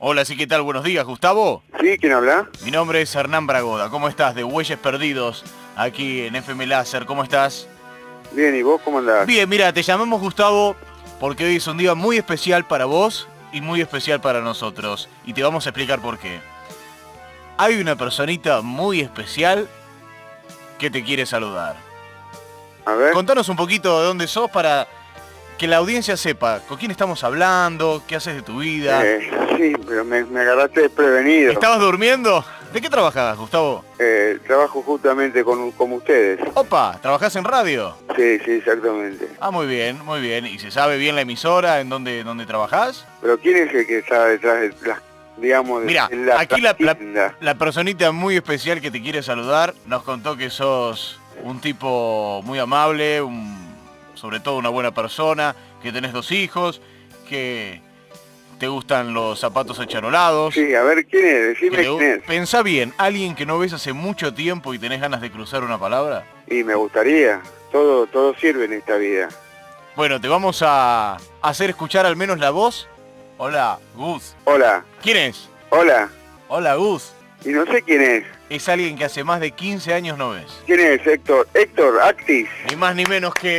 Hola, sí, ¿qué tal? Buenos días, Gustavo. Sí, ¿quién habla? Mi nombre es Hernán Bragoda. ¿Cómo estás? De Huellas Perdidos, aquí en FM Láser. ¿Cómo estás? Bien, ¿y vos cómo andás? Bien, mira, te llamamos Gustavo porque hoy es un día muy especial para vos y muy especial para nosotros. Y te vamos a explicar por qué. Hay una personita muy especial que te quiere saludar. A ver. Contanos un poquito de dónde sos para que la audiencia sepa con quién estamos hablando, qué haces de tu vida. Sí, pero me agarraste desprevenido. ¿Estabas durmiendo? ¿De qué trabajabas, Gustavo? Trabajo justamente como ustedes. Opa, ¿trabajás en radio? Sí, exactamente. Ah, muy bien, muy bien. ¿Y se sabe bien la emisora en dónde trabajás? Pero ¿quién es el que está detrás de las, digamos, Mira, de la aquí tienda? la personita muy especial que te quiere saludar nos contó que sos un tipo muy amable, sobre todo una buena persona, que tenés 2 hijos, que te gustan los zapatos acharolados. Sí, a ver, ¿quién es? Decime quién es. Pensá bien, alguien que no ves hace mucho tiempo y tenés ganas de cruzar una palabra. Y me gustaría. Todo sirve en esta vida. Bueno, te vamos a hacer escuchar al menos la voz. Hola, Gus. Hola. ¿Quién es? Hola. Hola, Gus. Y no sé quién es. Es alguien que hace más de 15 años no ves. ¿Quién es, Héctor? Héctor, Actis. Ni más ni menos que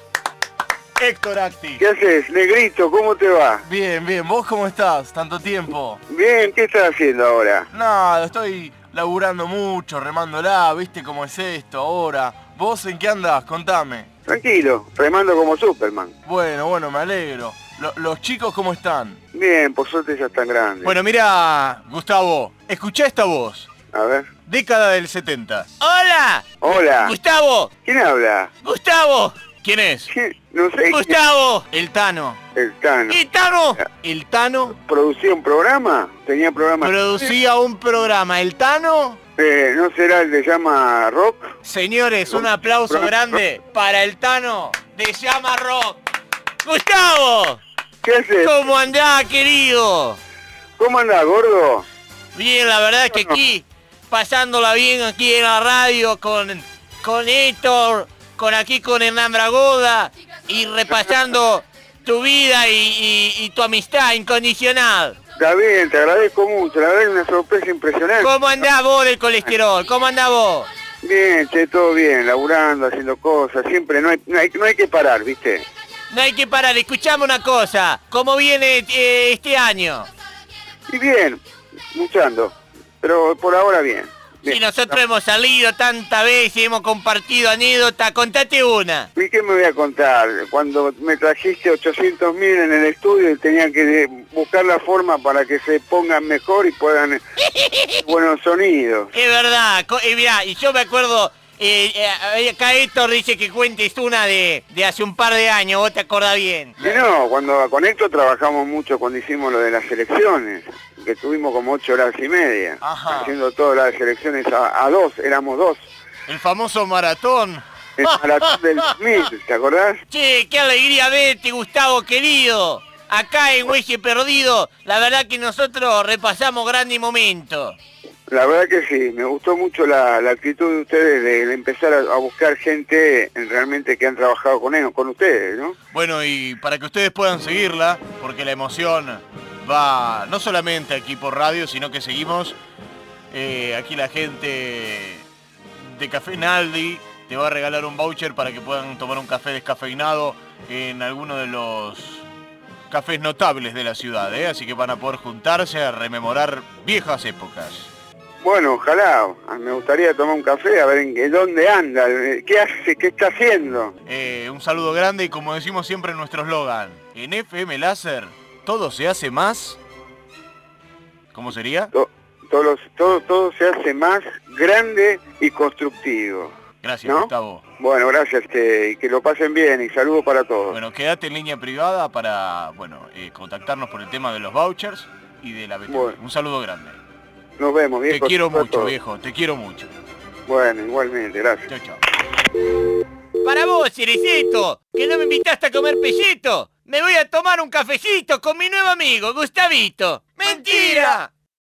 Héctor Actis. ¿Qué haces, negrito? ¿Cómo te va? Bien, ¿vos cómo estás? Tanto tiempo. Bien, ¿qué estás haciendo ahora? Nada, estoy laburando mucho, remándola, ¿viste cómo es esto ahora? ¿Vos en qué andás? Contame. Tranquilo, remando como Superman. Bueno, me alegro. ¿Los chicos cómo están? Bien, por suerte ya están grandes. Bueno, mira, Gustavo, escuchá esta voz. A ver. Década del 70. ¡Hola! Hola. ¡Gustavo! ¿Quién habla? ¡Gustavo! ¿Quién es? ¿Quién? No sé. ¡Gustavo! El Tano. El Tano. ¡Y Tano! El Tano ¿Producía un programa? ¿Tenía programa? producía un programa. El Tano. ¿No será el de llama Rock? Señores, un aplauso grande para el Tano de Llama Rock. ¡Gustavo! ¿Qué haces? ¿Cómo andás, querido? ¿Cómo andás, gordo? Bien, la verdad es que aquí, pasándola bien aquí en la radio con Héctor, con Hernán Bragoda y repasando tu vida y tu amistad incondicional. Está bien, te agradezco mucho. La verdad es una sorpresa impresionante. ¿Cómo andás vos del colesterol? ¿Cómo andás vos? Bien, che, todo bien, laburando, haciendo cosas. Siempre no hay que parar, ¿viste? No hay que parar, escuchame una cosa. ¿Cómo viene este año? Y bien, luchando. Pero por ahora bien. Si nosotros hemos salido tantas veces, hemos compartido anécdotas, contate una. ¿Y qué me voy a contar? Cuando me trajiste 800.000 en el estudio y tenía que buscar la forma para que se pongan mejor y puedan buenos sonidos. Es verdad, mirá, y yo me acuerdo, acá Héctor dice que cuentes una de hace un par de años, vos te acordás bien. Y no, cuando con esto trabajamos mucho cuando hicimos lo de las elecciones, que estuvimos como 8 horas y media, Ajá. haciendo todas las elecciones a 2, éramos 2. El famoso maratón. El maratón del 2000, ¿te acordás? Che, qué alegría verte, Gustavo querido. Acá en Hueje Perdido, la verdad que nosotros repasamos grandes momentos. La verdad que sí, me gustó mucho la actitud de ustedes de empezar a buscar gente realmente que han trabajado con ustedes, ¿no? Bueno, y para que ustedes puedan seguirla, porque la emoción va no solamente aquí por radio, sino que seguimos aquí la gente de Café Naldi te va a regalar un voucher para que puedan tomar un café descafeinado en alguno de los cafés notables de la ciudad, ¿eh? Así que van a poder juntarse a rememorar viejas épocas. Bueno, ojalá, me gustaría tomar un café, a ver en dónde anda, qué hace, qué está haciendo. Un saludo grande y como decimos siempre en nuestro eslogan, en FM Láser todo se hace más... ¿Cómo sería? Todo se hace más grande y constructivo. Gracias, ¿no? Gustavo. Bueno, gracias, y que lo pasen bien y saludos para todos. Bueno, quédate en línea privada para, contactarnos por el tema de los vouchers y de la BTV. Bueno. Un saludo grande. Nos vemos, viejo. Te quiero mucho, todos. viejo, te quiero mucho. Bueno, igualmente, gracias. Chau, chau. Para vos, Cerecito, que no me invitaste a comer pelleto. Me voy a tomar un cafecito con mi nuevo amigo, Gustavito. ¡Mentira!